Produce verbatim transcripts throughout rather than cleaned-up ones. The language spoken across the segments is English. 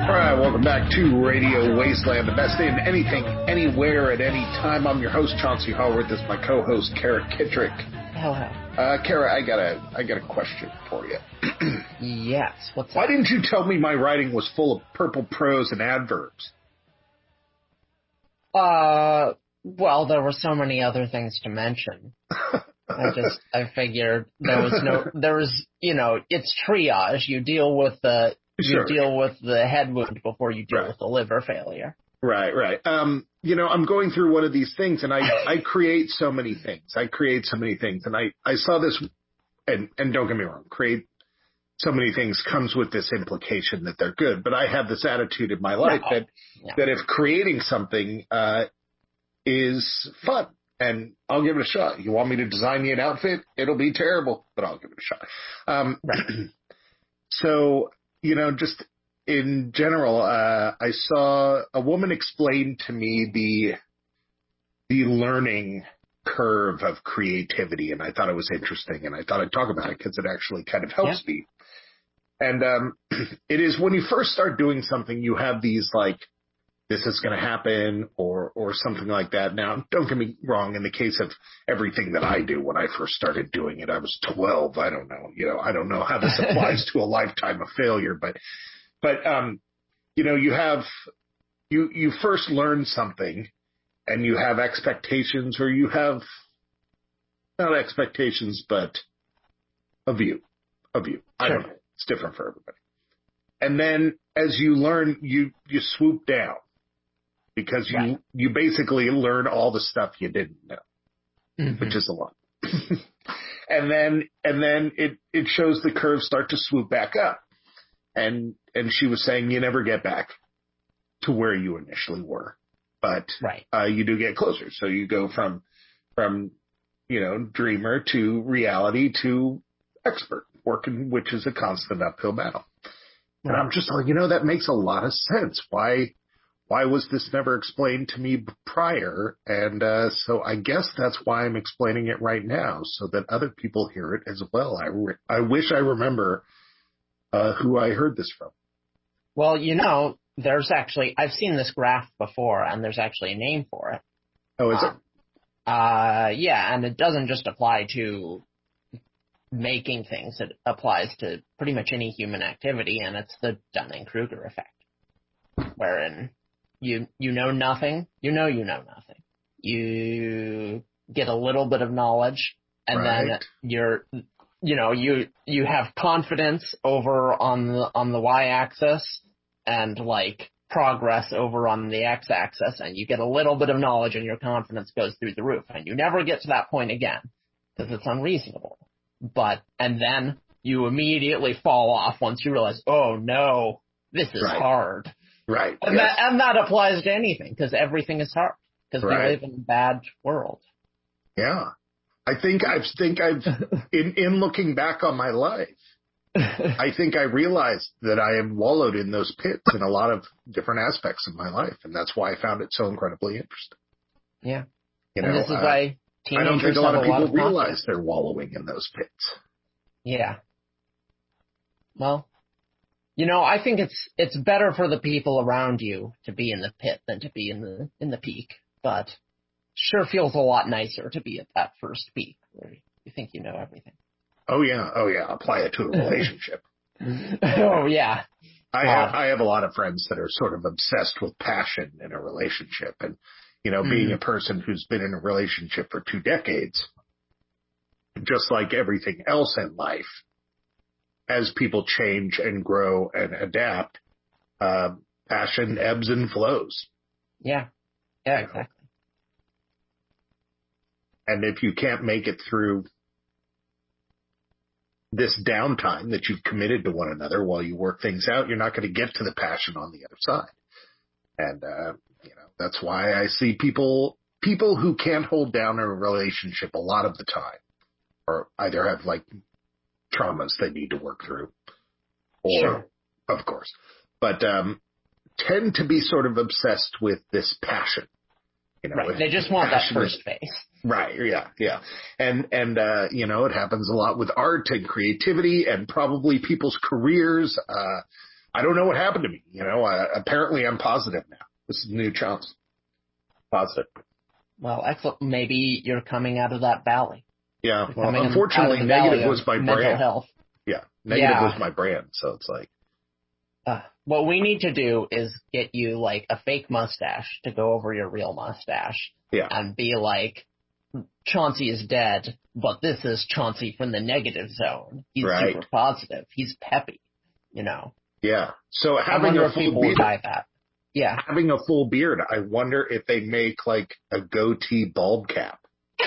All right, welcome back to Radio Wasteland, the best in anything, anywhere, at any time. I'm your host, Chauncey Hallworth. This is my co-host, Kara Kittrick. Hello. Uh, Kara, I got a, I got a question for you. Yes, what's Why up? didn't you tell me my writing was full of purple prose and adverbs? Uh, well, there were so many other things to mention. I just, I figured there was no, there was, you know, it's triage. You deal with the, you Sure. deal with the head wound before you deal Right. with the liver failure. Right, right. Um, you know, I'm going through one of these things, and I, I create so many things. I create so many things, and I, I saw this, and, and don't get me wrong, create so many things comes with this implication that they're good. But I have this attitude in my life No. that, No. that if creating something uh, is fun, and I'll give it a shot. You want me to design you an outfit? It'll be terrible, but I'll give it a shot. Um, Right. So, you know, just in general, uh, I saw a woman explain to me the the learning curve of creativity, and I thought it was interesting, and I thought I'd talk about it because it actually kind of helps Yeah. me. And um, it is when you first start doing something, you have these like, this is going to happen, or or something like that. Now, don't get me wrong. In the case of everything that I do, when I first started doing it, I was twelve. I don't know. You know, I don't know how this applies to a lifetime of failure, but but um, you know, you have you you first learn something, and you have expectations, or you have not expectations, but a view, a view. I don't Sure. know. It's different for everybody. And then as you learn, you you swoop down. Because you, Right. you basically learn all the stuff you didn't know, Mhm. which is a lot. and then and then it, it shows the curve start to swoop back up. And and she was saying you never get back to where you initially were, but Right. uh, you do get closer. So you go from from you know dreamer to reality to expert, working, which is a constant uphill battle. And Right. I'm just like, you know, that makes a lot of sense. Why? Why was this never explained to me prior? And uh, so I guess that's why I'm explaining it right now, so that other people hear it as well. I, re- I wish I remember uh, who I heard this from. Well, you know, there's actually, I've seen this graph before, and there's actually a name for it. Oh, is Um, Uh, yeah, and it doesn't just apply to making things. It applies to pretty much any human activity, and it's the Dunning-Kruger effect, wherein you you know nothing, you know you know nothing. You get a little bit of knowledge, and then Right. you're, you know, you you have confidence over on the on the y-axis, and like progress over on the x-axis, and you get a little bit of knowledge, and your confidence goes through the roof, and you never get to that point again because it's unreasonable. But and then you immediately fall off once you realize, oh no, this is Right. hard. Right. And yes. that and that applies to anything, because everything is hard, because Right. we live in a bad world. Yeah. I think I think I've in in looking back on my life, I think I realized that I have wallowed in those pits in a lot of different aspects of my life, and that's why I found it so incredibly interesting. Yeah. You And know, this is uh, why I don't think teenagers a lot have of a lot people of realize confidence. they're wallowing in those pits. Yeah. Well, you know, I think it's it's better for the people around you to be in the pit than to be in the in the peak, but sure feels a lot nicer to be at that first peak where you think you know everything. Oh yeah, oh yeah. Apply it to a relationship. Oh yeah. I God. have I have a lot of friends that are sort of obsessed with passion in a relationship, and you know, being Mhm. a person who's been in a relationship for two decades, just like everything else in life, as people change and grow and adapt, uh, passion ebbs and flows. Yeah. Yeah, You know? exactly. And if you can't make it through this downtime that you've committed to one another while you work things out, you're not going to get to the passion on the other side. And, uh, you know, that's why I see people, people who can't hold down a relationship a lot of the time, or either have like traumas they need to work through, or, Sure. of course, but, um, tend to be sort of obsessed with this passion. You know, Right. They just want that passion first is- phase. Right. Yeah. Yeah. And, and, uh, you know, it happens a lot with art and creativity and probably people's careers. Uh, I don't know what happened to me. You know, I, apparently I'm positive now. This is a new chance. Positive. Well, excellent. Maybe you're coming out of that valley. Yeah. You're Well, coming unfortunately, out of the negative valley was of my mental brand. health. Yeah. Negative Yeah. was my brand. So it's like, Uh, what we need to do is get you like a fake mustache to go over your real mustache. yeah. And be like, Chauncey is dead, but this is Chauncey from the negative zone. He's Right. super positive. He's peppy, you know. Yeah. So I having wonder a if full people beard, would buy that. Yeah. having a full beard, I wonder if they make like a goatee bald cap.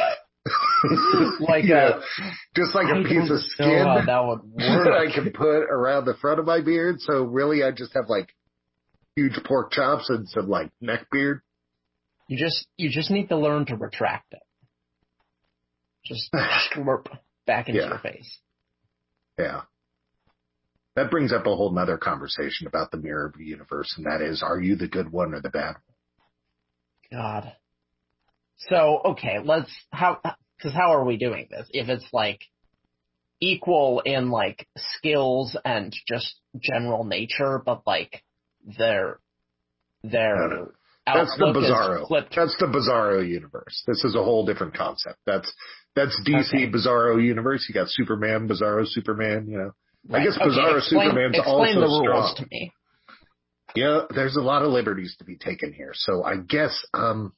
Like You a, know, just like a I piece don't of skin know how that would that work. I can put around the front of my beard. So really, I just have like huge pork chops and some like neck beard. You just, you just need to learn to retract it. Just slurp back into Yeah. your face. Yeah. That brings up a whole nother conversation about the mirror of the universe, and that is, are you the good one or the bad one? God. So, okay, let's, how, cause how are we doing this? If it's like equal in like skills and just general nature, but like their, their No, no. That's the outlook is Bizarro. flipped. That's the Bizarro universe. This is a whole different concept. That's that's D C Okay. Bizarro universe. You got Superman, Bizarro Superman. You know, I Right. guess Okay, Bizarro explain, Superman's explain also the rules strong. to me. Yeah, there's a lot of liberties to be taken here. So I guess um,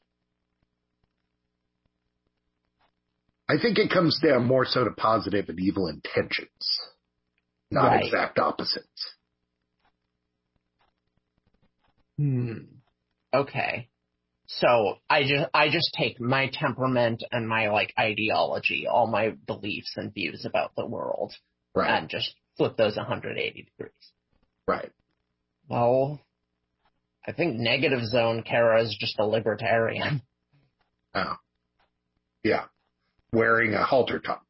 I think it comes down more so to positive and evil intentions, not Right. exact opposites. Hmm. Okay. So I just I just take my temperament and my like ideology, all my beliefs and views about the world, Right. and just flip those one hundred eighty degrees. Right. Well, I think negative zone Kara is just a libertarian. Oh. Yeah. Wearing a halter top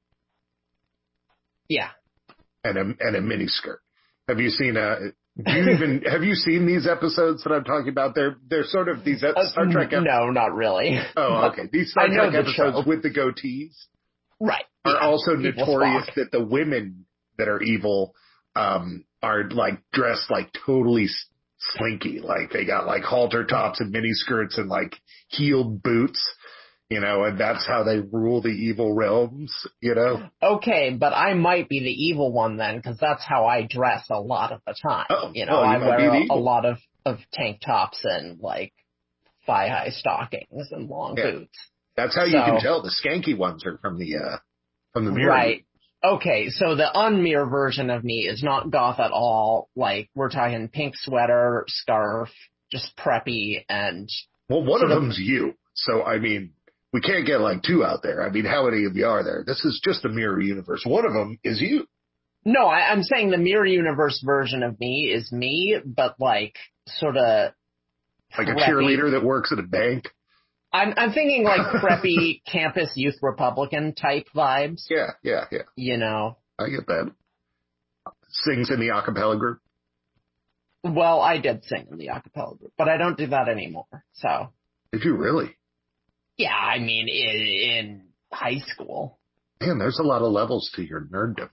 Yeah. and a and a mini skirt. Have you seen a? Do you even have you seen these episodes that I'm talking about? They're they're sort of these Uh, Star Trek. Ep- no, not really. oh, okay. These Star I know Trek the episodes trope. with the goatees Right. are Yeah. also Evil notorious Spock. that the women that are evil um, are like dressed like totally s- slinky, like they got like halter tops and mini skirts and like heeled boots. You know, and that's how they rule the evil realms, you know? Okay, but I might be the evil one then, because that's how I dress a lot of the time. Oh, you know, well, you I might be wear the a, a evil. lot of, of tank tops and, like, thigh-high stockings and long Yeah. boots. That's how you So- can tell the skanky ones are from the, uh, from the mirror. Right. Okay, so the unmirror version of me is not goth at all. Like, we're talking pink sweater, scarf, just preppy, and... Well, one sort of of- them's you. So, I mean, we can't get like two out there. I mean, how many of you are there? This is just a mirror universe. One of them is you. No, I, I'm saying the mirror universe version of me is me, but, like, sort of... Like a preppy. cheerleader that works at a bank. I'm I'm thinking like preppy campus youth Republican type vibes. Yeah, yeah, yeah. You know. I get that. Sings in the a cappella group. Well, I did sing in the a cappella group, but I don't do that anymore. So. Did you really? Yeah, I mean, in, in high school. Man, there's a lot of levels to your nerddom.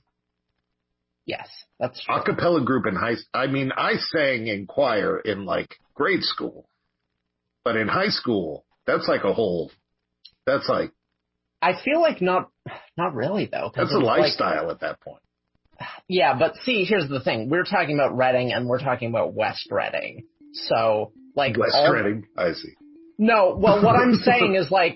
Yes, that's true. A cappella group in high. I mean, I sang in choir in like grade school, but in high school, that's like a whole. That's like. I feel like not, not really though. 'Cause That's a it's lifestyle like, at that point. Yeah, but see, here's the thing: we're talking about Reading, and we're talking about West Reading. So, like, West all, Reading, I see. No, well, what I'm saying is like,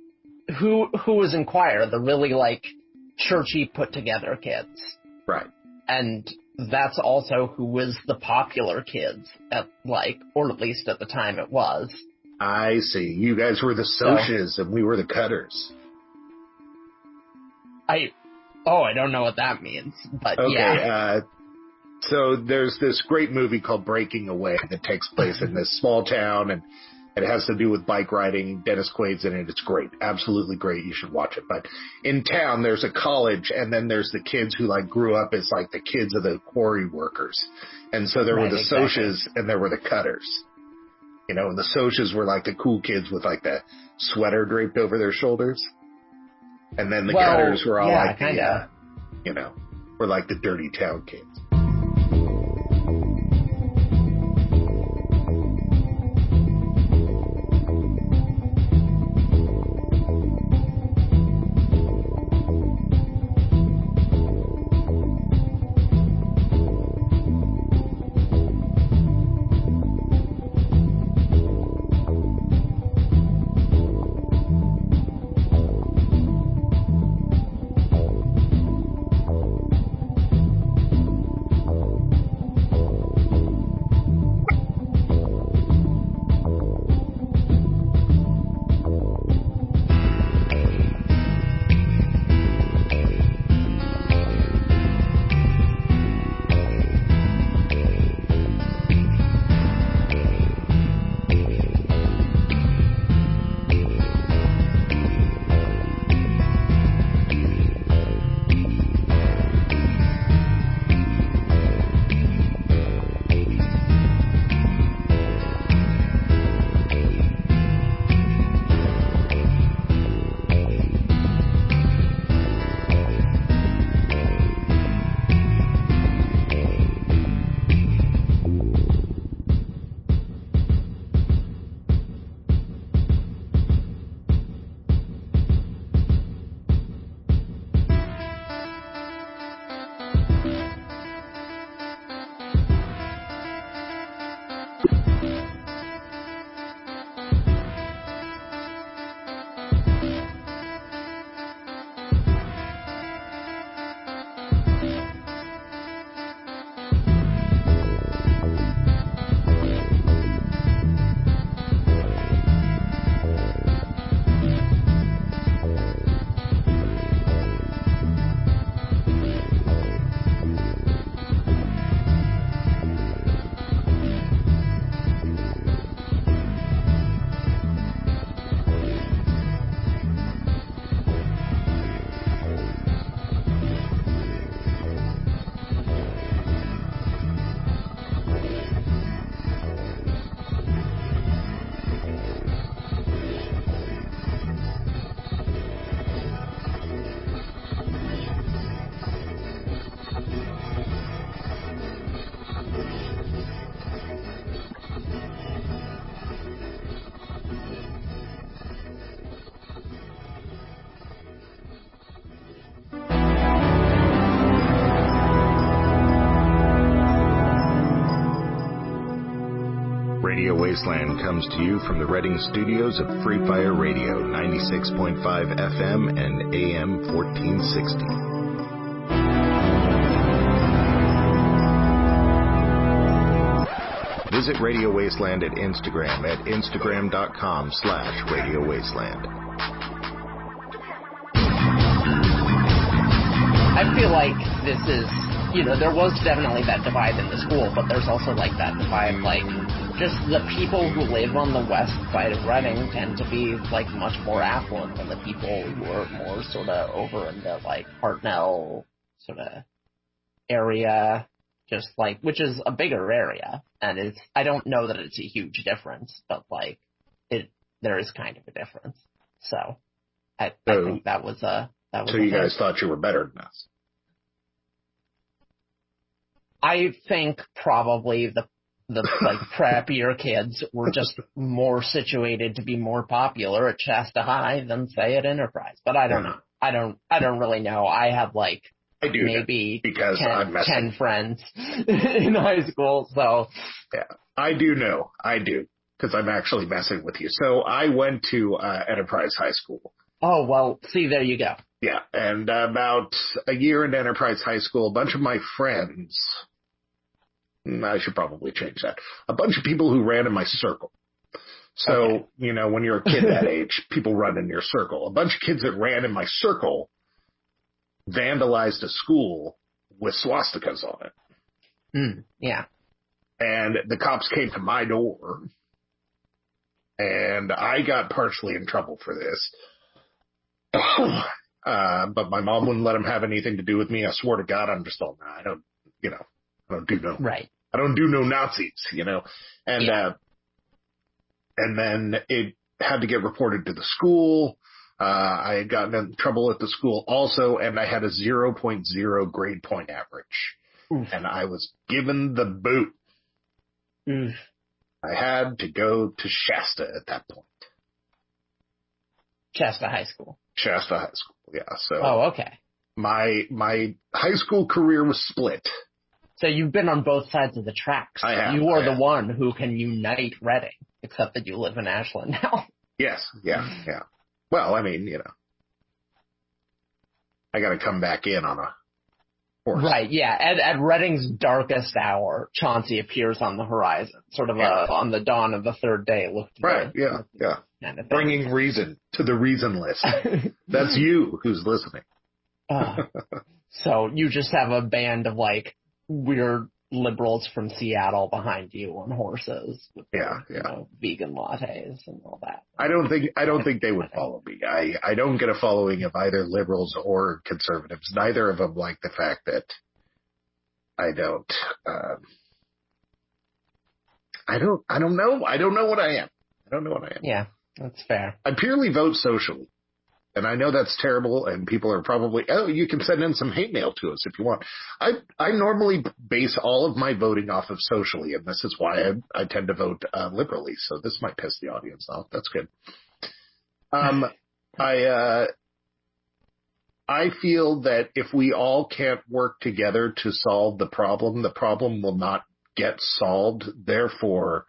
who who was in choir? The really like churchy, put together kids. Right. And that's also who was the popular kids at like, or at least at the time it was. I see. You guys were the socias and we were the cutters. I, oh, I don't know what that means, but Okay, yeah. uh, so there's this great movie called Breaking Away that takes place in this small town, and it has to do with bike riding. Dennis Quaid's in it. It's great. Absolutely great. You should watch it. But in town, there's a college, and then there's the kids who like grew up as like the kids of the quarry workers. And so there Right, were the exactly. socias and there were the cutters. You know, and the socias were like the cool kids with like the sweater draped over their shoulders. And then the Well, cutters were all yeah, like the, kinda. uh, you know, were like the dirty town kids. Radio Wasteland comes to you from the Reading studios of Free Fire Radio, ninety-six point five F M and A M fourteen sixty. Visit Radio Wasteland at Instagram at instagram.com slash Radio Wasteland. I feel like this is, you know, there was definitely that divide in the school, but there's also like that divide, like, just the people who live on the west side of Reading tend to be, like, much more affluent than the people who are more sort of over in the, like, Hartnell sort of area, just, like, which is a bigger area, and it's, I don't know that it's a huge difference, but, like, it, there is kind of a difference, so, I, so, I think that was a, that was So a you thing. guys thought you were better than us? I think probably the the like preppier kids were just more situated to be more popular at Shasta High than say at Enterprise. But I don't know. I don't I don't really know. I had like I do maybe because ten, I'm messing. ten friends in high school. So yeah, I do know. I do because I'm actually messing with you. So I went to uh, Enterprise High School. Oh, well, see, there you go. Yeah, and uh, about a year in Enterprise High School, a bunch of my friends, I should probably change that, a bunch of people who ran in my circle. So, okay. You know, when you're a kid that age, people run in your circle. A bunch of kids that ran in my circle vandalized a school with swastikas on it. Mm, yeah. And the cops came to my door, and I got partially in trouble for this. uh, but my mom wouldn't let him have anything to do with me. I swore to God, I'm just all, nah, I don't, you know, I don't do no, right. I don't do no Nazis, you know, and, yeah. uh, and then it had to get reported to the school. Uh, I had gotten in trouble at the school also, and I had a zero point zero grade point average. Oof. And I was given the boot. Oof. I had to go to Shasta at that point. Shasta High School. Shasta High School, yeah. So oh, okay. My my high school career was split. So you've been on both sides of the tracks. I have. You are I the have. one who can unite Reading, except that you live in Ashland now. Yes, yeah, yeah. Well, I mean, you know, I got to come back in on a horse. Right, yeah. At, at Reading's darkest hour, Chauncey appears on the horizon, sort of yeah. uh, on the dawn of the third day. Looked right, the, yeah, yeah. Kind of bringing reason to the reasonless. That's you who's listening. uh, so you just have a band of, like, weird liberals from Seattle behind you on horses with yeah, their, yeah. you know, vegan lattes and all that. I don't think I don't think they would follow me. I, I don't get a following of either liberals or conservatives. Neither of them like the fact that I don't. Um, I don't. I don't know. I don't know what I am. I don't know what I am. Yeah, that's fair. I purely vote socially. And I know that's terrible, and people are probably, oh, you can send in some hate mail to us if you want. I I normally base all of my voting off of socially, and this is why I, I tend to vote uh, liberally. So this might piss the audience off. That's good. Um, I uh, I feel that if we all can't work together to solve the problem, the problem will not get solved. Therefore,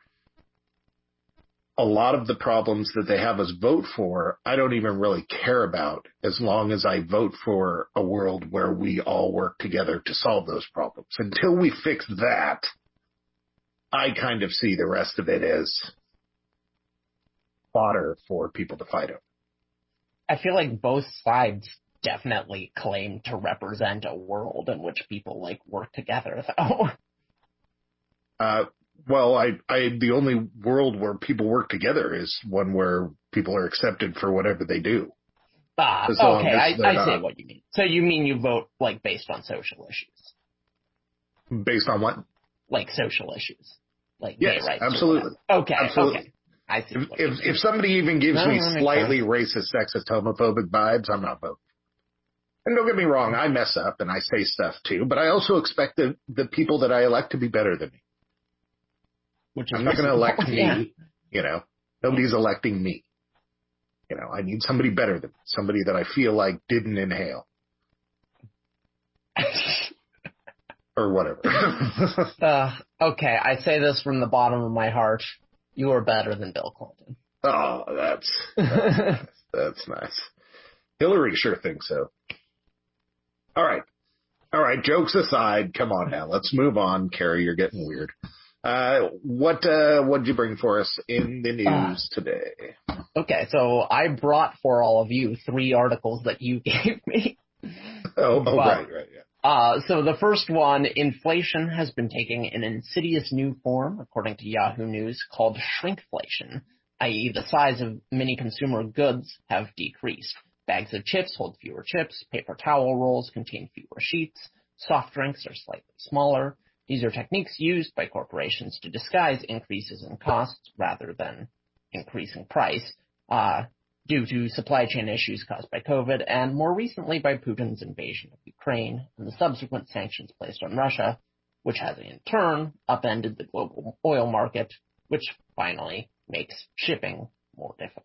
a lot of the problems that they have us vote for, I don't even really care about as long as I vote for a world where we all work together to solve those problems. Until we fix that, I kind of see the rest of it as fodder for people to fight over. I feel like both sides definitely claim to represent a world in which people like work together, though. Uh, well, I, I, the only world where people work together is one where people are accepted for whatever they do. Ah, okay, I, I see what you mean. So you mean you vote like based on social issues? Based on what? Like social issues, like yes, gay rights. Absolutely. Okay, absolutely. Okay. I see. If if, if somebody even gives no, me slightly racist, sexist, homophobic vibes, I'm not voting. And don't get me wrong, I mess up and I say stuff too, but I also expect the the people that I elect to be better than me. Which is I'm not going to elect yeah. me, you know. Nobody's electing me. You know, I need somebody better than me, somebody that I feel like didn't inhale. Or whatever. uh, okay, I say this from the bottom of my heart. You are better than Bill Clinton. Oh, that's that's, nice. That's nice. Hillary sure thinks so. All right. All right, jokes aside, come on now. Let's move on. Carrie, you're getting weird. Uh, what uh, what did you bring for us in the news uh, today? Okay, so I brought for all of you three articles that you gave me. Oh, oh but, right, right, yeah. Uh, so the first one, inflation has been taking an insidious new form, according to Yahoo News, called shrinkflation, that is the size of many consumer goods have decreased. Bags of chips hold fewer chips, paper towel rolls contain fewer sheets, soft drinks are slightly smaller. These are techniques used by corporations to disguise increases in costs rather than increasing price, uh, due to supply chain issues caused by COVID and more recently by Putin's invasion of Ukraine and the subsequent sanctions placed on Russia, which has in turn upended the global oil market, which finally makes shipping more difficult.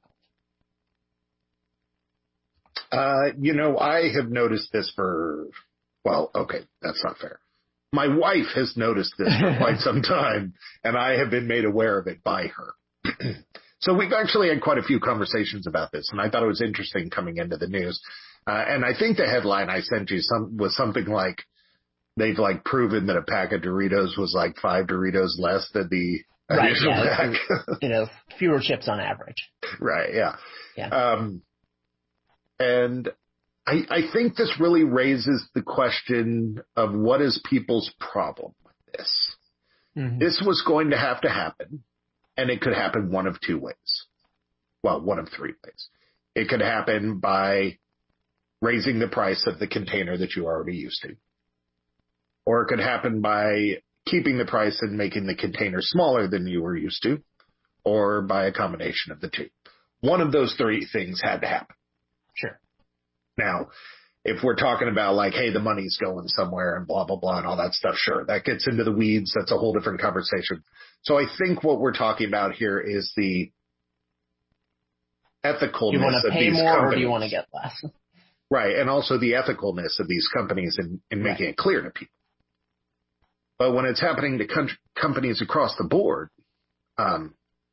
Uh, you know, I have noticed this for, well, okay, that's not fair. My wife has noticed this for quite some time, and I have been made aware of it by her. So we've actually had quite a few conversations about this, and I thought it was interesting coming into the news. Uh, and I think the headline I sent you some was something like, they've like proven that a pack of Doritos was like five Doritos less than the right, initial yeah, pack. You know, fewer chips on average. Right, yeah. Yeah. Um, and I, I think this really raises the question of what is people's problem with this. Mm-hmm. This was going to have to happen. And it could happen one of two ways. Well, one of three ways. It could happen by raising the price of the container that you're already used to. Or it could happen by keeping the price and making the container smaller than you were used to. Or by a combination of the two. One of those three things had to happen. Sure. Now, if we're talking about like, hey, the money's going somewhere and blah, blah, blah and all that stuff, sure, that gets into the weeds. That's a whole different conversation. So I think what we're talking about here is the ethicalness of these companies. Do you want to pay more companies. Or do you want to get less? Right, and also the ethicalness of these companies in, in making right. it clear to people. But when it's happening to country, companies across the board, um,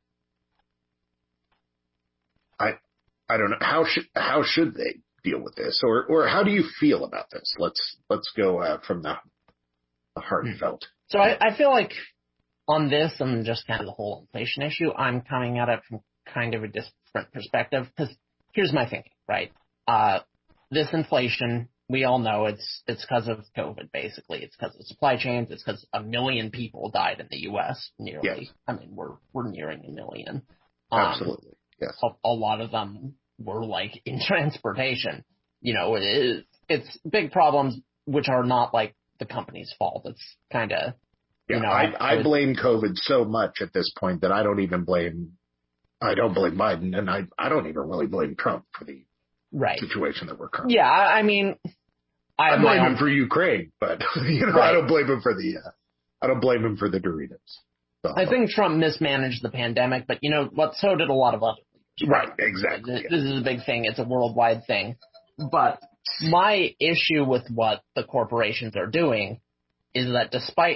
I I don't know, how should how should they deal with this, or or how do you feel about this? Let's let's go uh, from the, the heartfelt. So I, I feel like on this and just kind of the whole inflation issue, I'm coming at it from kind of a different perspective because here's my thinking, right? Uh, this inflation, we all know it's it's because of COVID, basically. It's because of supply chains. It's because a million people died in the U S nearly. Yes. I mean, we're we're nearing a million. Um, Absolutely. Yes. A, a lot of them were like in transportation. You know, it is, it's big problems which are not like the company's fault. It's kind of, yeah, you know. I, I, I was, blame COVID so much at this point that I don't even blame, I don't blame Biden, and I, I don't even really blame Trump for the right. situation that we're currently. Yeah, I mean, I, I blame him for Ukraine, but you know, right. I don't blame him for the, uh, I don't blame him for the Doritos. So, I think Trump mismanaged the pandemic, but you know what? So did a lot of other leaders. Right, exactly. This, this is a big thing. It's a worldwide thing. But my issue with what the corporations are doing is that despite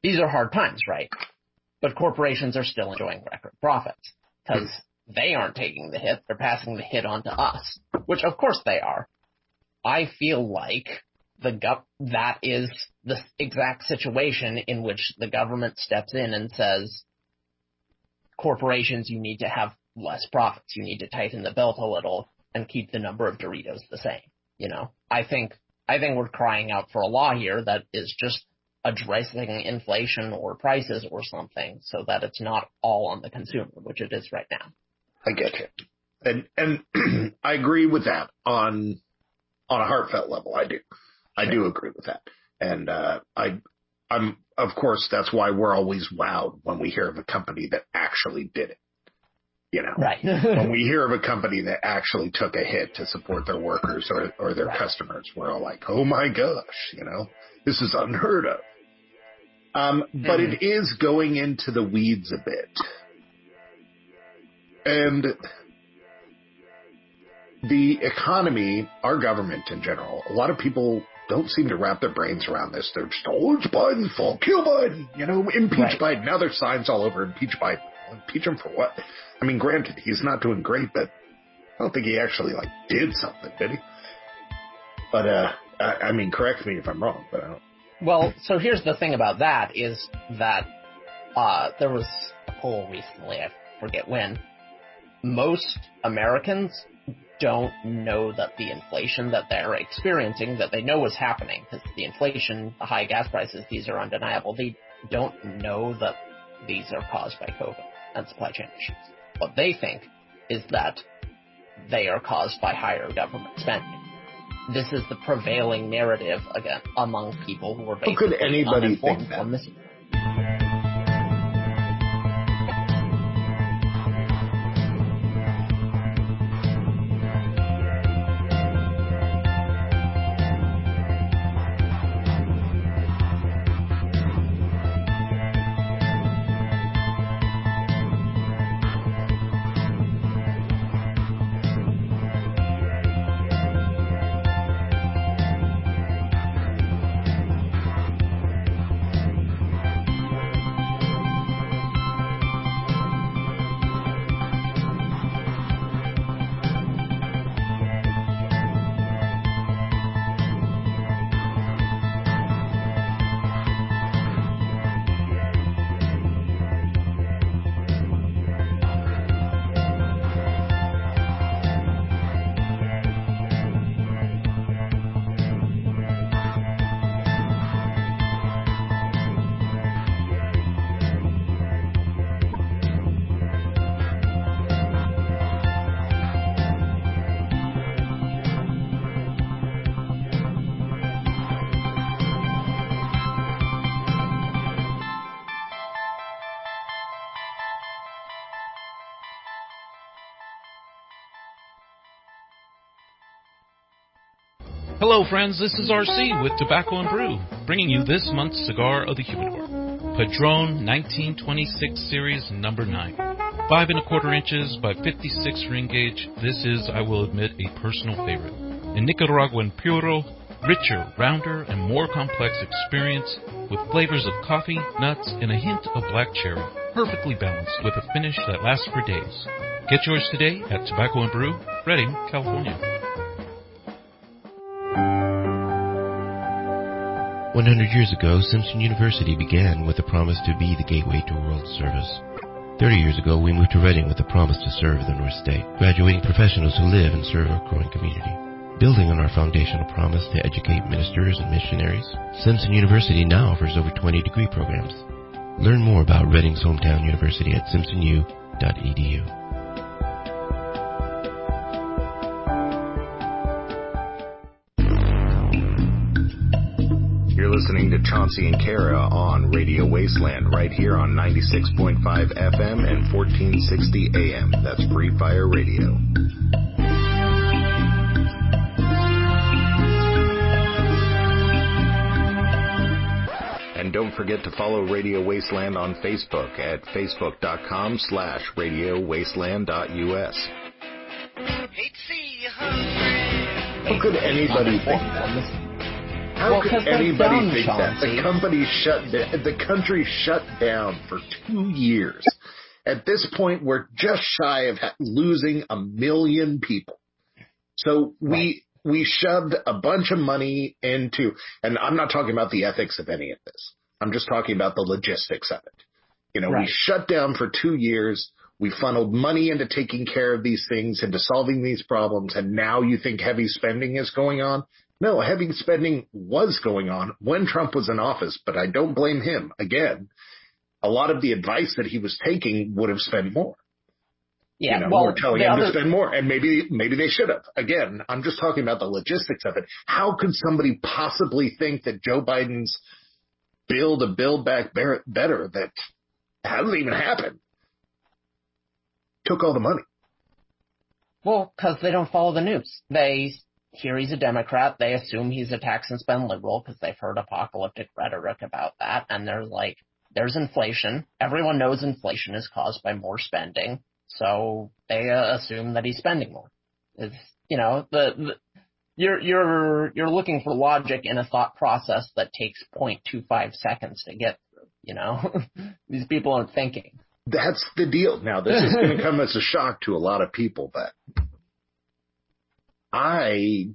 these are hard times, right? But corporations are still enjoying record profits because they aren't taking the hit. They're passing the hit on to us, which of course they are. I feel like the gov- that is the exact situation in which the government steps in and says, corporations, you need to have less profits. You need to tighten the belt a little and keep the number of Doritos the same. You know, I think, I think we're crying out for a law here that is just addressing inflation or prices or something so that it's not all on the consumer, which it is right now. I get you. And, and I agree with that on, on a heartfelt level. I do. I do agree with that. And, uh, I, I'm, of course, that's why we're always wowed when we hear of a company that actually did it. You know, right. When we hear of a company that actually took a hit to support their workers or, or their right. customers, we're all like, oh my gosh, you know, this is unheard of. Um, but mm-hmm. it is going into the weeds a bit. And the economy, our government in general, a lot of people don't seem to wrap their brains around this. They're just, oh, it's Biden's fault. Kill Biden. You know, impeach right. Biden. Now there's signs all over, impeach Biden. Impeach him for what? I mean, granted, he's not doing great, but I don't think he actually, like, did something, did he? But, uh, I, I mean, correct me if I'm wrong, but I don't. Well, so here's the thing about that is that, uh, there was a poll recently, I forget when. Most Americans don't know that the inflation that they're experiencing, that they know is happening, because the inflation, the high gas prices, these are undeniable. They don't know that these are caused by COVID and supply chain issues. What they think is that they are caused by higher government spending. This is the prevailing narrative, again, among people who are basically How could anybody uninformed think that? on this. Hello, friends. This is R C with Tobacco and Brew, bringing you this month's cigar of the humidor, Padron nineteen twenty-six Series Number nine. Five and a quarter inches by fifty-six ring gauge. This is, I will admit, a personal favorite. A Nicaraguan puro, richer, rounder, and more complex experience with flavors of coffee, nuts, and a hint of black cherry, perfectly balanced with a finish that lasts for days. Get yours today at Tobacco and Brew, Redding, California. one hundred years ago, Simpson University began with a promise to be the gateway to world service. thirty years ago, we moved to Redding with a promise to serve the North State, graduating professionals who live and serve our growing community. Building on our foundational promise to educate ministers and missionaries, Simpson University now offers over twenty degree programs. Learn more about Redding's hometown university at simpson u dot e d u. You're listening to Chauncey and Kara on Radio Wasteland right here on ninety-six point five F M and fourteen sixty A M. That's Free Fire Radio. And don't forget to follow Radio Wasteland on Facebook at facebook.com slash radiowasteland.us. How could anybody think that? How well, could 'cause they're anybody dumb, think that? Chauncey. The company shut da- the country shut down for two years. At this point, we're just shy of ha- losing a million people. So we right. we shoved a bunch of money into, and I'm not talking about the ethics of any of this. I'm just talking about the logistics of it. You know, right. we shut down for two years. We funneled money into taking care of these things, into solving these problems, and now you think heavy spending is going on? No, heavy spending was going on when Trump was in office, but I don't blame him. Again, a lot of the advice that he was taking would have spent more. Yeah, you know, well, we're telling him other... to spend more, and maybe maybe they should have. Again, I'm just talking about the logistics of it. How could somebody possibly think that Joe Biden's build a build back better that hasn't even happened took all the money? Well, because they don't follow the news. They hear he's a Democrat. They assume he's a tax and spend liberal because they've heard apocalyptic rhetoric about that. And they're like, there's inflation. Everyone knows inflation is caused by more spending. So they uh, assume that he's spending more. It's, you know, the, the you're you're you're looking for logic in a thought process that takes zero point two five seconds to get through. You know, these people aren't thinking. That's the deal. Now, this is going to come as a shock to a lot of people, but I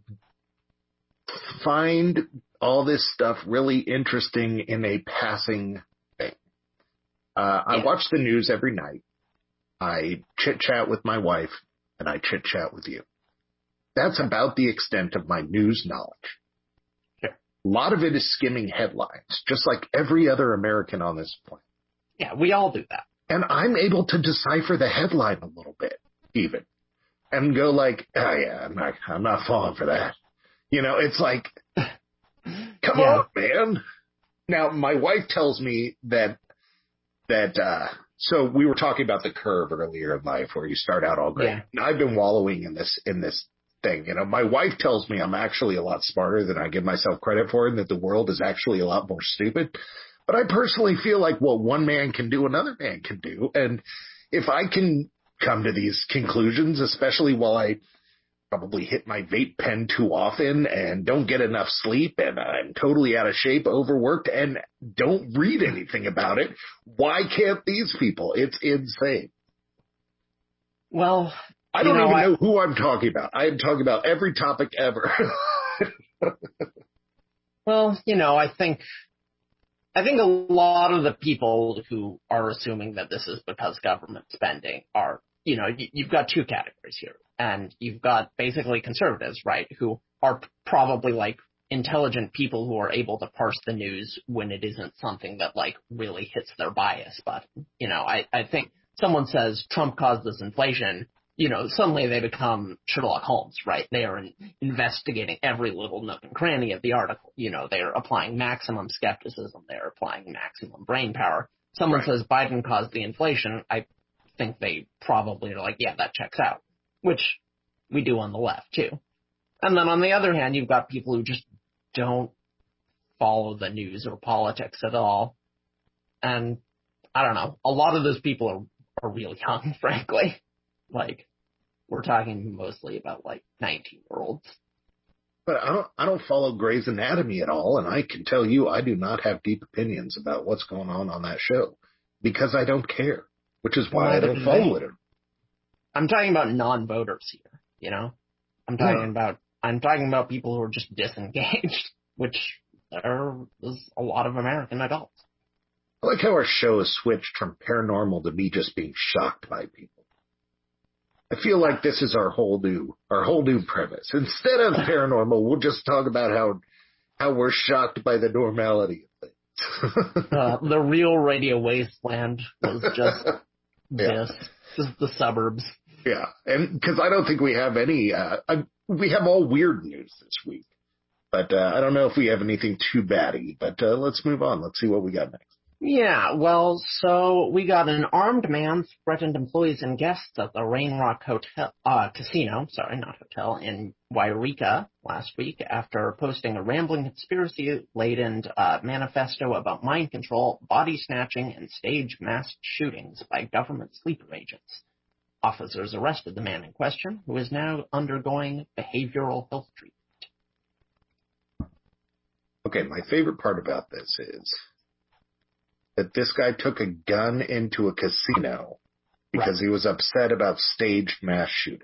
find all this stuff really interesting in a passing thing. Uh, I yeah. watch the news every night. I chit-chat with my wife, and I chit-chat with you. That's about the extent of my news knowledge. Sure. A lot of it is skimming headlines, just like every other American on this planet. Yeah, we all do that. And I'm able to decipher the headline a little bit, even, and go like, oh yeah, I'm not, I'm not falling for that. You know, it's like, come yeah. on, man. Now, my wife tells me that, that, uh, so we were talking about the curve earlier in life where you start out all great. Yeah. And I've been wallowing in this, in this thing. You know, my wife tells me I'm actually a lot smarter than I give myself credit for, and that the world is actually a lot more stupid. But I personally feel like what one man can do, another man can do. And if I can come to these conclusions, especially while I probably hit my vape pen too often and don't get enough sleep and I'm totally out of shape, overworked, and don't read anything about it, why can't these people? It's insane. Well, I don't know, even I... know who I'm talking about. I am talking about every topic ever. Well, you know, I think I think a lot of the people who are assuming that this is because government spending are, you know, you've got two categories here. And you've got basically conservatives, right, who are probably like intelligent people who are able to parse the news when it isn't something that like really hits their bias button. You know, I, I think someone says Trump caused this inflation, you know, suddenly they become Sherlock Holmes, right? They are in, investigating every little nook and cranny of the article. You know, they are applying maximum skepticism. They are applying maximum brain power. Someone right. says Biden caused the inflation. I think they probably are like, yeah, that checks out, which we do on the left too. And then on the other hand, you've got people who just don't follow the news or politics at all. And I don't know, a lot of those people are, are real young, frankly. Like, we're talking mostly about like nineteen year olds. But I don't, I don't follow Grey's Anatomy at all. And I can tell you, I do not have deep opinions about what's going on on that show because I don't care, which is why well, I don't follow it. I'm talking about non-voters here, you know? I'm talking yeah. about, I'm talking about people who are just disengaged, which there is a lot of American adults. I like how our show has switched from paranormal to me just being shocked by people. I feel like this is our whole new, our whole new premise. Instead of paranormal, we'll just talk about how, how we're shocked by the normality of things. uh, the real Radio Wasteland was just yeah. this, just the suburbs. Yeah, and because I don't think we have any, uh, I, we have all weird news this week, but uh, I don't know if we have anything too batty, but uh, let's move on. Let's see what we got next. Yeah, well, so we got an armed man threatened employees and guests at the Rainrock Hotel, uh, Casino, sorry, not hotel, in Wairika last week after posting a rambling conspiracy-laden uh, manifesto about mind control, body snatching, and staged mass shootings by government sleeper agents. Officers arrested the man in question, who is now undergoing behavioral health treatment. Okay, my favorite part about this is that this guy took a gun into a casino because right. he was upset about staged mass shootings.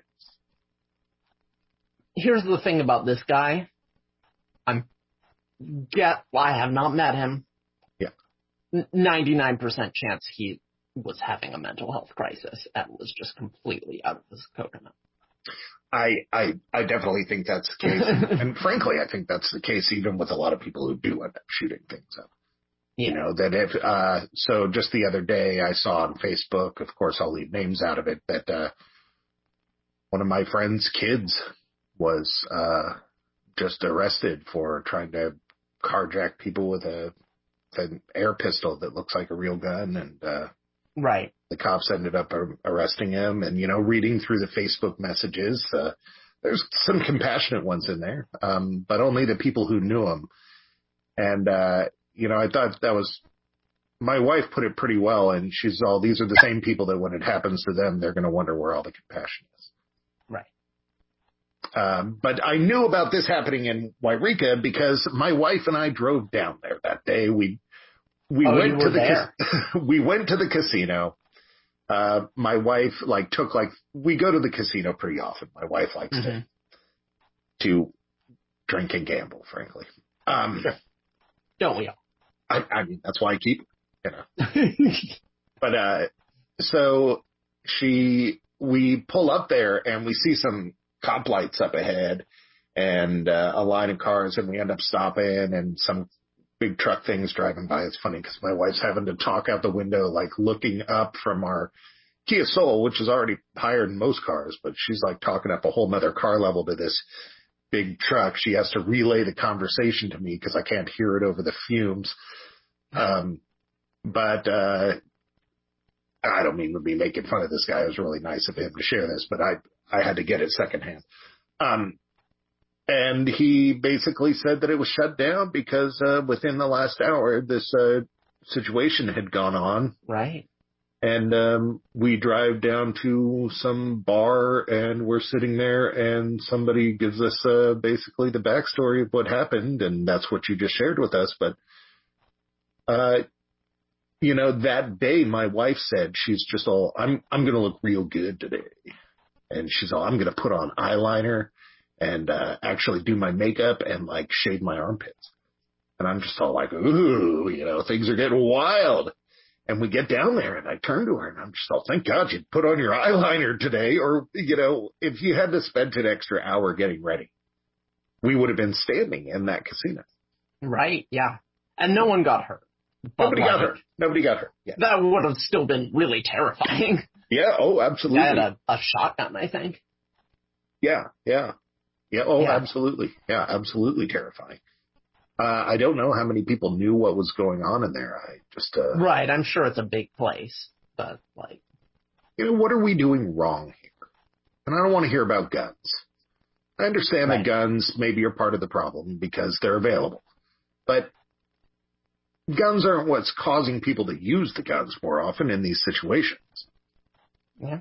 Here's the thing about this guy. I'm get. I have not met him. Yeah. ninety-nine percent chance he was having a mental health crisis and was just completely out of his coconut. I, I, I definitely think that's the case. And frankly, I think that's the case even with a lot of people who do end up shooting things up. Yeah. You know, that if, uh, so just the other day I saw on Facebook, of course I'll leave names out of it, that, uh, one of my friend's kids was, uh, just arrested for trying to carjack people with a, an air pistol that looks like a real gun. And, uh, right. The cops ended up arresting him, and, you know, reading through the Facebook messages, uh, there's some compassionate ones in there, um, but only the people who knew him. And, uh, you know, I thought that was, my wife put it pretty well, and she's all, these are the same people that when it happens to them, they're going to wonder where all the compassion is. Right. Um, but I knew about this happening in Wairika because my wife and I drove down there that day. We, we oh, went to the, there. we went to the casino. Uh, my wife, like, took, like, we go to the casino pretty often. My wife likes mm-hmm. to, to drink and gamble, frankly. Um, Don't we all? I, I mean, that's why I keep, you know. But, uh, so she, we pull up there and we see some cop lights up ahead and, uh, a line of cars, and we end up stopping, and some big truck things driving by. It's funny because my wife's having to talk out the window, like looking up from our Kia Soul, which is already higher than most cars, but she's like talking up a whole nother car level to this big truck. She has to relay the conversation to me because I can't hear it over the fumes. Um, but, uh, I don't mean to be making fun of this guy. It was really nice of him to share this, but I, I had to get it secondhand. Um, And he basically said that it was shut down because uh, within the last hour, this uh, situation had gone on. Right. And um, we drive down to some bar, and we're sitting there, and somebody gives us uh, basically the backstory of what happened, and that's what you just shared with us. But, uh, you know, that day, my wife said she's just all, I'm I'm going to look real good today. And she's all, I'm going to put on eyeliner and uh, actually do my makeup and, like, shave my armpits. And I'm just all like, ooh, you know, things are getting wild. And we get down there, and I turn to her, and I'm just all, thank God you put on your eyeliner today. Or, you know, if you had to spend an extra hour getting ready, we would have been standing in that casino. Right, yeah. And no one got hurt. Nobody like, got hurt. Nobody got hurt. Yeah. That would have still been really terrifying. Yeah, oh, absolutely. I had a, a shotgun, I think. Yeah, yeah. Yeah. Oh, yeah. absolutely. Yeah, absolutely terrifying. Uh, I don't know how many people knew what was going on in there. I just, uh, right. I'm sure it's a big place, but like, you know, what are we doing wrong here? And I don't want to hear about guns. I understand right. that guns maybe are part of the problem because they're available, but guns aren't what's causing people to use the guns more often in these situations. Yeah.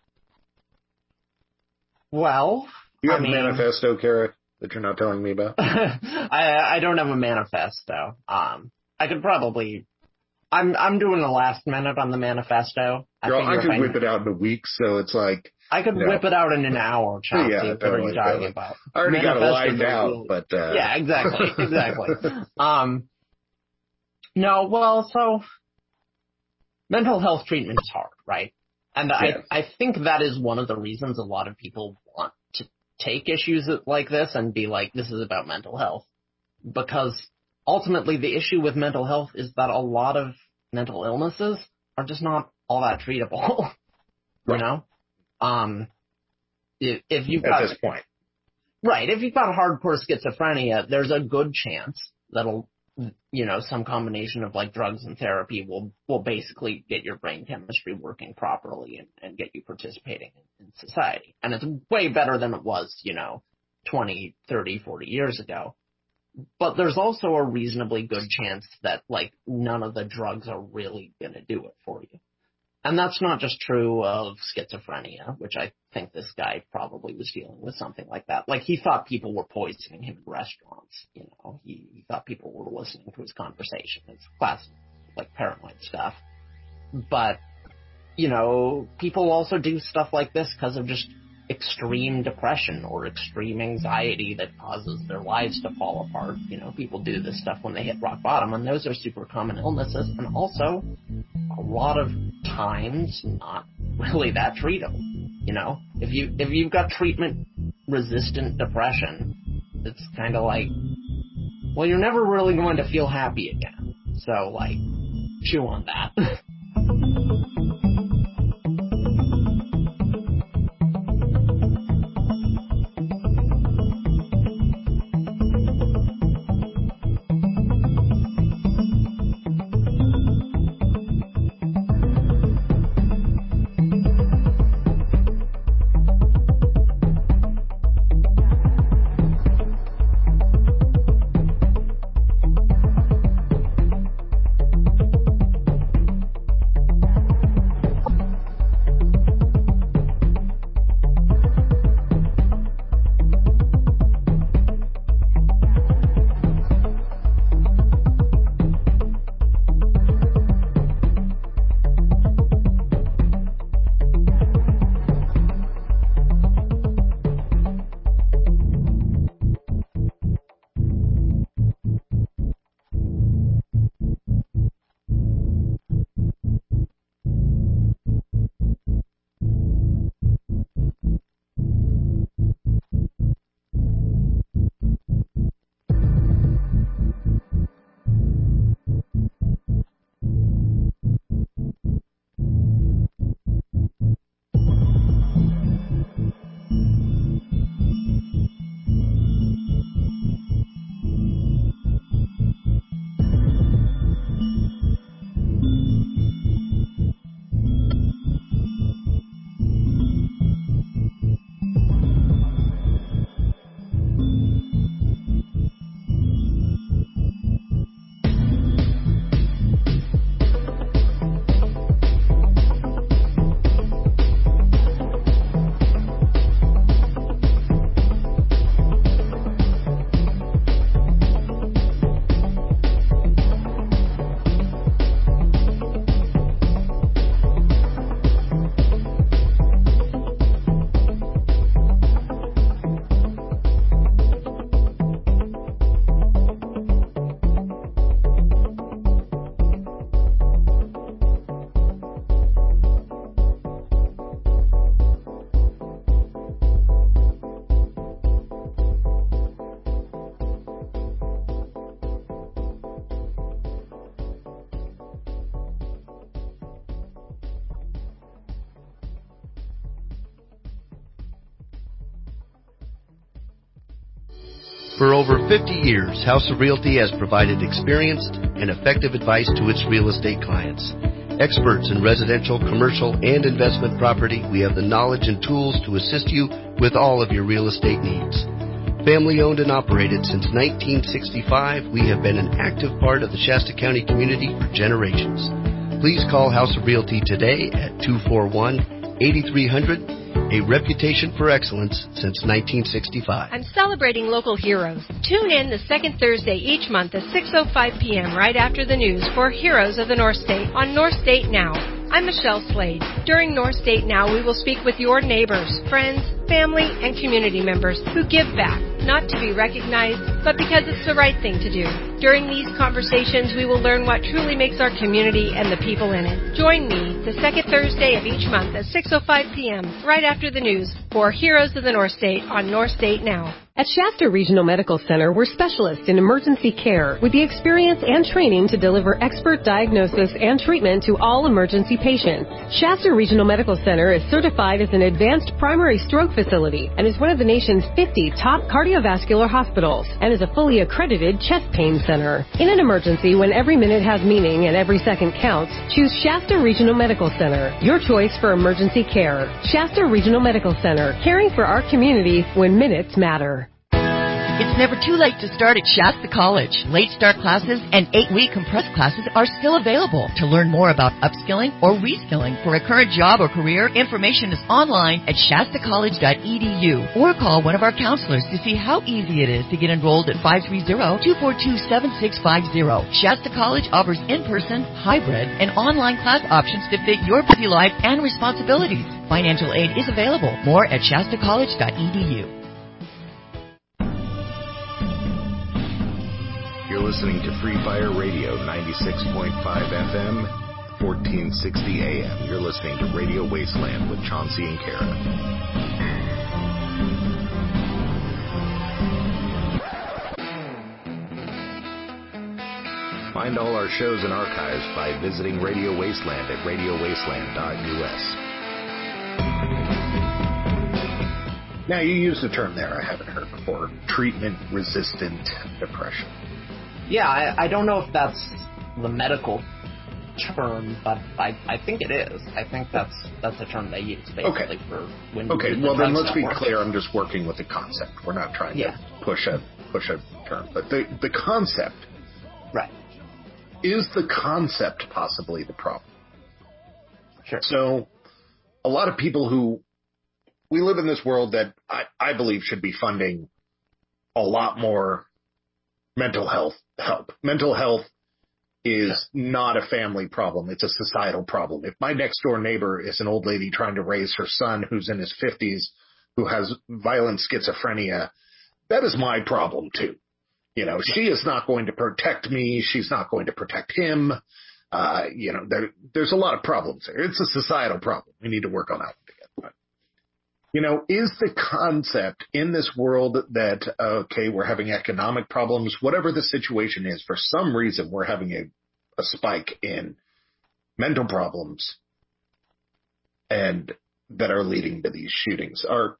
Well, you have I a mean, manifesto, Kara, that you're not telling me about? I I don't have a manifesto. Um, I could probably. I'm I'm doing the last minute on the manifesto. I, Girl, I could I, whip it out in a week, so it's like I could no. whip it out in an hour, Chauncey. Yeah, what totally, are you talking totally. about? I already got it lined out, really, but uh... yeah, exactly, exactly. um, no, well, so mental health treatment is hard, right? And yes. I I think that is one of the reasons a lot of people want to take issues like this and be like, this is about mental health. Because ultimately the issue with mental health is that a lot of mental illnesses are just not all that treatable. you right. know? Um, if, if you've At got... At this point. Right. If you've got hardcore schizophrenia, there's a good chance that'll, you know, some combination of like drugs and therapy will, will basically get your brain chemistry working properly and, and get you participating in, in society. And it's way better than it was, you know, twenty, thirty, forty years ago. But there's also a reasonably good chance that like none of the drugs are really going to do it for you. And that's not just true of schizophrenia, which I think this guy probably was dealing with something like that. Like, he thought people were poisoning him in restaurants, you know. He, he thought people were listening to his conversation. It's classic, like, paranoid stuff. But, you know, people also do stuff like this because of just extreme depression or extreme anxiety that causes their lives to fall apart. You know, people do this stuff when they hit rock bottom, and those are super common illnesses, and also a lot of times not really that treatable. You know, if you if you've got treatment resistant depression, it's kind of like, well, you're never really going to feel happy again. So, like, chew on that. For over fifty years, House of Realty has provided experienced and effective advice to its real estate clients. Experts in residential, commercial, and investment property, we have the knowledge and tools to assist you with all of your real estate needs. Family owned and operated since nineteen sixty-five, we have been an active part of the Shasta County community for generations. Please call House of Realty today at two four one, eight three zero zero, a reputation for excellence since nineteen sixty-five. I'm celebrating local heroes. Tune in the second Thursday each month at six oh five p.m. right after the news for Heroes of the North State on North State Now. I'm Michelle Slade. During North State Now, we will speak with your neighbors, friends, family, and community members who give back, not to be recognized, but because it's the right thing to do. During these conversations, we will learn what truly makes our community and the people in it. Join me the second Thursday of each month at six oh five p.m. right after the news for Heroes of the North State on North State Now. At Shasta Regional Medical Center, we're specialists in emergency care with the experience and training to deliver expert diagnosis and treatment to all emergency patients. Shasta Regional Medical Center is certified as an advanced primary stroke facility and is one of the nation's fifty top cardiovascular hospitals and is a fully accredited chest pain center. In an emergency, when every minute has meaning and every second counts, choose Shasta Regional Medical Center, your choice for emergency care. Shasta Regional Medical Center, caring for our community when minutes matter. It's never too late to start at Shasta College. Late start classes and eight-week compressed classes are still available. To learn more about upskilling or reskilling for a current job or career, information is online at shasta college dot e d u or call one of our counselors to see how easy it is to get enrolled at five three zero, two four two, seven six five zero. Shasta College offers in-person, hybrid, and online class options to fit your busy life and responsibilities. Financial aid is available. More at shasta college dot e d u. You're listening to Free Fire Radio, ninety-six point five F M, fourteen sixty A M. You're listening to Radio Wasteland with Chauncey and Kara. Find all our shows and archives by visiting Radio Wasteland at radio wasteland dot u s. Now, you used the term there I haven't heard before, treatment-resistant depression. Yeah, I, I don't know if that's the medical term, but I, I think it is. I think that's that's a term they use basically okay. for when. Okay, well then let's be clear. I'm just working with the concept. We're not trying yeah. to push a push a term, but the the concept. Right. Is the concept possibly the problem? Sure. So, a lot of people who we live in this world that I, I believe should be funding a lot more mental health help. Mental health is not a family problem. It's a societal problem. If my next door neighbor is an old lady trying to raise her son who's in his fifties, who has violent schizophrenia, that is my problem too. You know, she is not going to protect me. She's not going to protect him. Uh, you know, there, there's a lot of problems there. It's a societal problem. We need to work on that together. But, you know, is the concept in this world that, okay, we're having economic problems, whatever the situation is, for some reason we're having a, a spike in mental problems and that are leading to these shootings? Or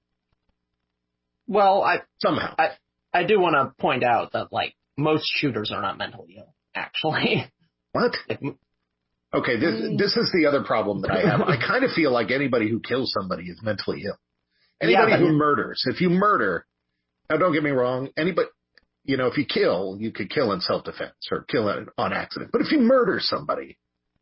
well, I somehow. I, I do want to point out that, like, most shooters are not mentally ill, actually. What? Okay, this this is the other problem that I have. I kind of feel like anybody who kills somebody is mentally ill. Anybody yeah, who murders. If you murder, now don't get me wrong, anybody, you know, if you kill, you could kill in self-defense or kill on accident. But if you murder somebody,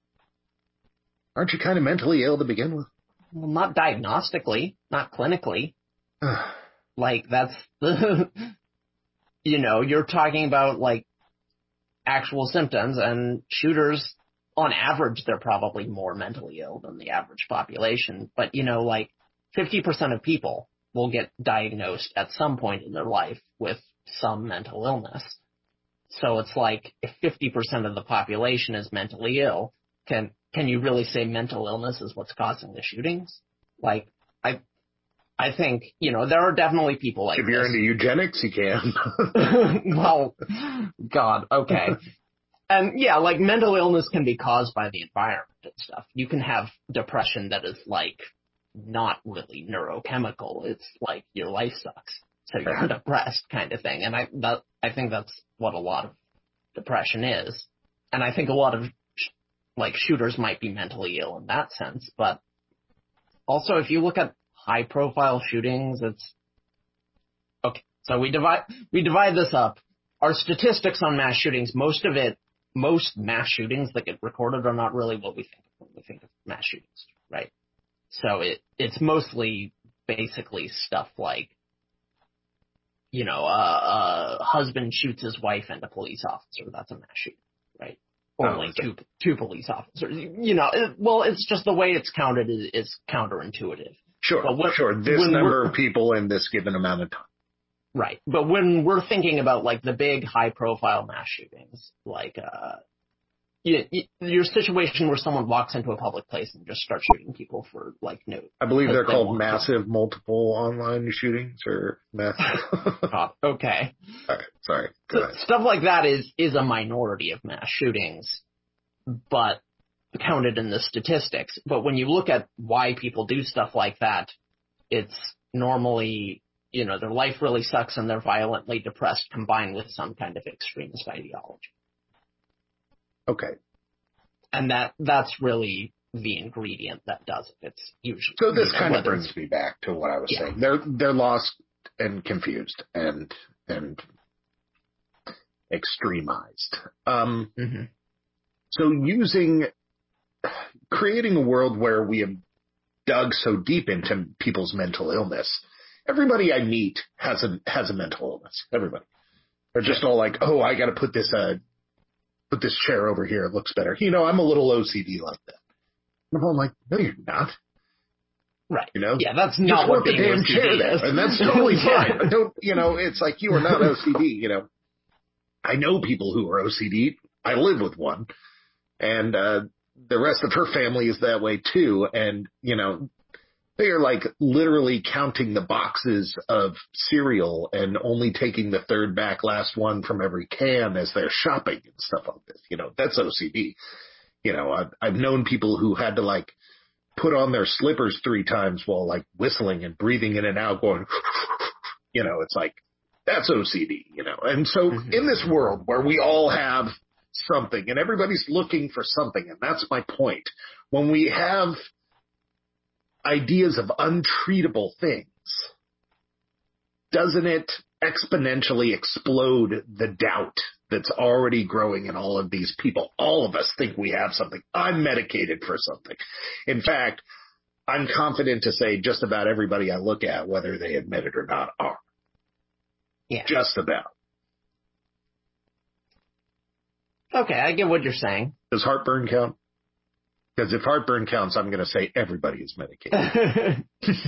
aren't you kind of mentally ill to begin with? Well, not diagnostically, not clinically. Like, that's the, you know, you're talking about, like, actual symptoms, and shooters, on average, they're probably more mentally ill than the average population. But, you know, like, fifty percent of people will get diagnosed at some point in their life with some mental illness. So it's like, if fifty percent of the population is mentally ill, can can you really say mental illness is what's causing the shootings? Like, I I think, you know, there are definitely people like this. If you're this. into eugenics, you can. Well, God, okay. And yeah, like, mental illness can be caused by the environment and stuff. You can have depression that is, like, not really neurochemical. It's like your life sucks, so you're depressed kind of thing. And I that, I think that's what a lot of depression is. And I think a lot of, sh- like, shooters might be mentally ill in that sense. But also, if you look at high-profile shootings, it's... Okay, so we divide we divide this up. Our statistics on mass shootings, most of it, most mass shootings that get recorded are not really what we think of when we think of mass shootings, right? So it it's mostly basically stuff like, you know, uh, a husband shoots his wife and a police officer. That's a mass shooting, right? Or oh, like two two police officers. You know, it, well, it's just the way it's counted is, is counterintuitive. Sure, when, sure. This number of people in this given amount of time. Right. But when we're thinking about, like, the big high-profile mass shootings, like, uh, you, you, your situation where someone walks into a public place and just starts shooting people for, like, no... I believe they're they called massive to. multiple online shootings, or massive... oh, okay. All right, sorry. Go so, ahead. Stuff like that is, is a minority of mass shootings, but counted in the statistics. But when you look at why people do stuff like that, it's normally... You know, their life really sucks and they're violently depressed combined with some kind of extremist ideology. Okay. And that that's really the ingredient that does it. It's usually... So this kind of brings me back to what I was yeah. saying. They're, they're lost and confused. And and extremized. Um, mm-hmm. So using, creating a world where we have dug so deep into people's mental illness. Everybody I meet has a has a mental illness. Everybody. They're just all like, oh, I got to put this uh put this chair over here. It looks better. You know, I'm a little O C D like that. And I'm like, no, you're not. Right. You know? Yeah, that's just not what the being damn O C D chair there, is. and that's totally fine. But don't, you know, it's like you are not O C D. You know, I know people who are O C D. I live with one, and uh the rest of her family is that way too. And, you know, they are like literally counting the boxes of cereal and only taking the third back last one from every can as they're shopping and stuff like this. You know, that's O C D. You know, I've, I've known people who had to like put on their slippers three times while like whistling and breathing in and out going, you know, it's like, that's O C D, you know. And so mm-hmm. in this world where we all have something and everybody's looking for something, and that's my point. When we have ideas of untreatable things, doesn't it exponentially explode the doubt that's already growing in all of these people? All of us think we have something. I'm medicated for something. In fact, I'm confident to say just about everybody I look at, whether they admit it or not, are. Yeah. Just about. Okay, I get what you're saying. Does heartburn count? Because if heartburn counts, I'm going to say everybody is medicated.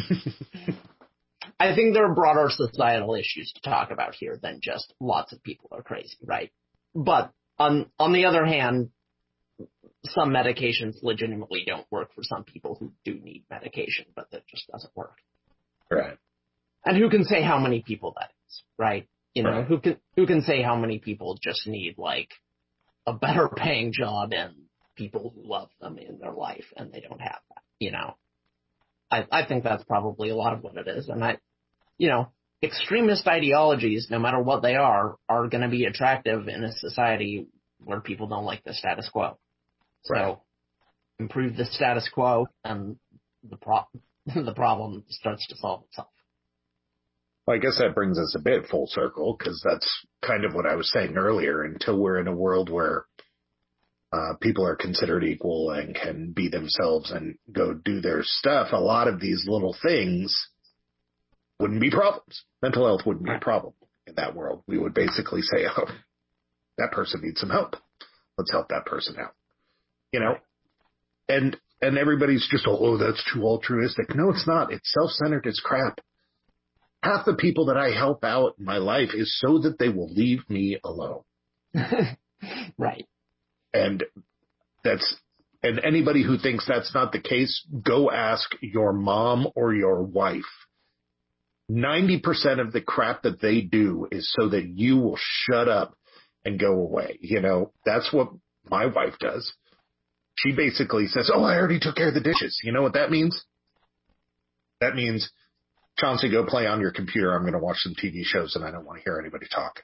I think there are broader societal issues to talk about here than just lots of people are crazy, right? But on on the other hand, some medications legitimately don't work for some people who do need medication, but that just doesn't work. Right. And who can say how many people that is, right? You know, right. who can who can say how many people just need like a better paying job and people who love them in their life and they don't have that, you know? I, I think that's probably a lot of what it is. And I, you know, extremist ideologies, no matter what they are, are going to be attractive in a society where people don't like the status quo. So right. improve the status quo and the pro- the problem starts to solve itself. Well, I guess that brings us a bit full circle, because that's kind of what I was saying earlier. Until we're in a world where uh, people are considered equal and can be themselves and go do their stuff, a lot of these little things wouldn't be problems. Mental health wouldn't be a problem in that world. We would basically say, oh, that person needs some help. Let's help that person out. You know? And and everybody's just, oh, that's too altruistic. No, it's not. It's self-centered. It's crap. Half the people that I help out in my life is so that they will leave me alone. Right. And that's, and anybody who thinks that's not the case, go ask your mom or your wife. ninety percent of the crap that they do is so that you will shut up and go away. You know, that's what my wife does. She basically says, oh, I already took care of the dishes. You know what that means? That means, Chauncey, go play on your computer. I'm going to watch some T V shows, and I don't want to hear anybody talk.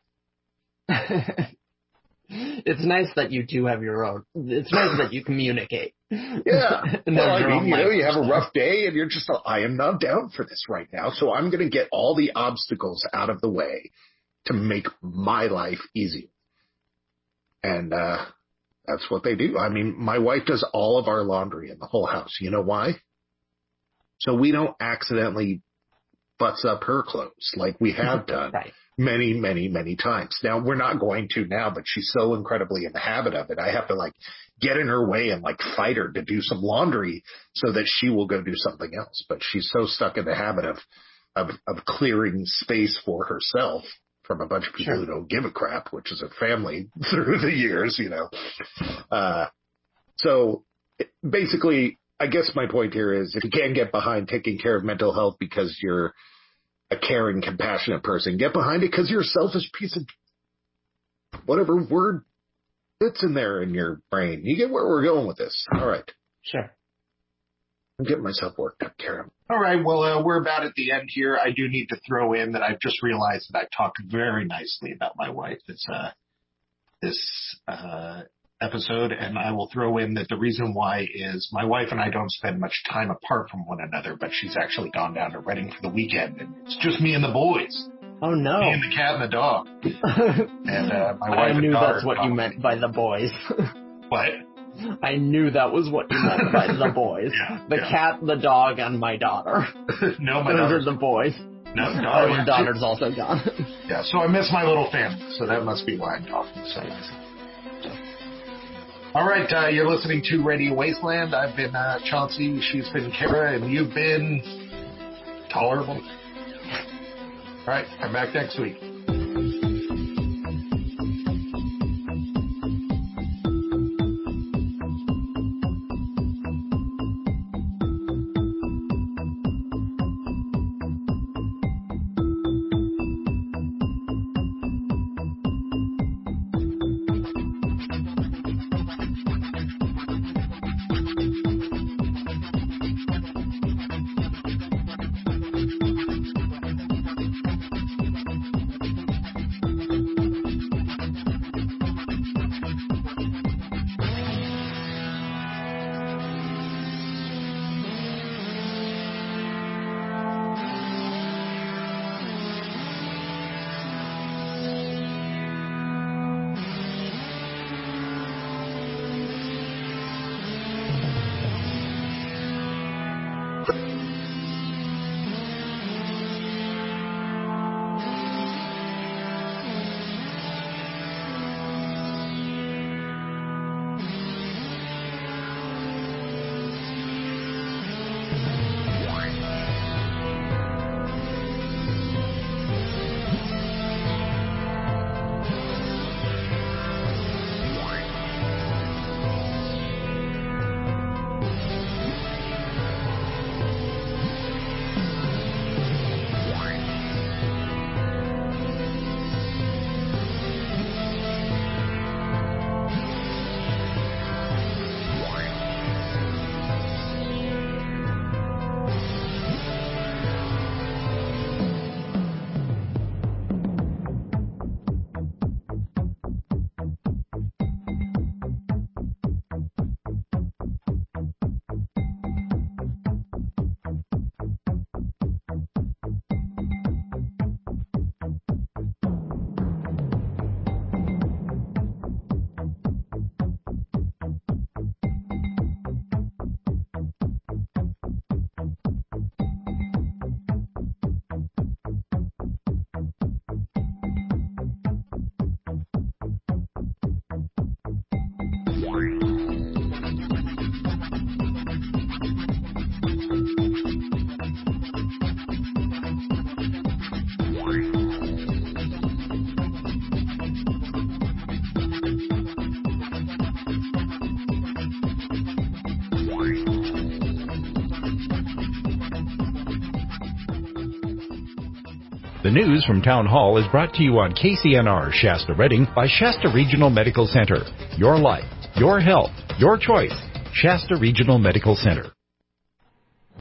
It's nice that you two have your own. It's nice that you communicate. Yeah. Well, I mean, you know, you have a rough day, and you're just, I am not down for this right now, so I'm going to get all the obstacles out of the way to make my life easier. And uh, that's what they do. I mean, my wife does all of our laundry in the whole house. You know why? So we don't accidentally butts up her clothes like we have done right. many, many, many times. Now, we're not going to now, but she's so incredibly in the habit of it. I have to like get in her way and like fight her to do some laundry so that she will go do something else. But she's so stuck in the habit of, of, of clearing space for herself from a bunch of people sure. who don't give a crap, which is her family through the years, you know. Uh, so basically, I guess my point here is if you can't get behind taking care of mental health because you're a caring, compassionate person, get behind it because you're a selfish piece of whatever word fits in there in your brain. You get where we're going with this. All right. Sure. I'm getting myself worked up, Karen. All right. Well, uh, we're about at the end here. I do need to throw in that I've just realized that I talked very nicely about my wife this, uh, this, uh, episode, and I will throw in that the reason why is my wife and I don't spend much time apart from one another, but she's actually gone down to Reading for the weekend, and it's just me and the boys. Oh no! Me and the cat and the dog. And uh, my wife I knew and daughter that's what you meant by the boys. What? I knew that was what you meant by the boys. Yeah, the yeah. cat, the dog, and my daughter. No, my Those daughter. are the boys. No, Oh, daughter. your daughter's also gone. Yeah, so I miss my little family. So that must be why I'm talking so. All right, uh, you're listening to Radio Wasteland. I've been uh, Chauncey. She's been Kara, and you've been tolerable. All right, I'm back next week. The news from Town Hall is brought to you on K C N R Shasta Redding by Shasta Regional Medical Center. Your life, your health, your choice. Shasta Regional Medical Center.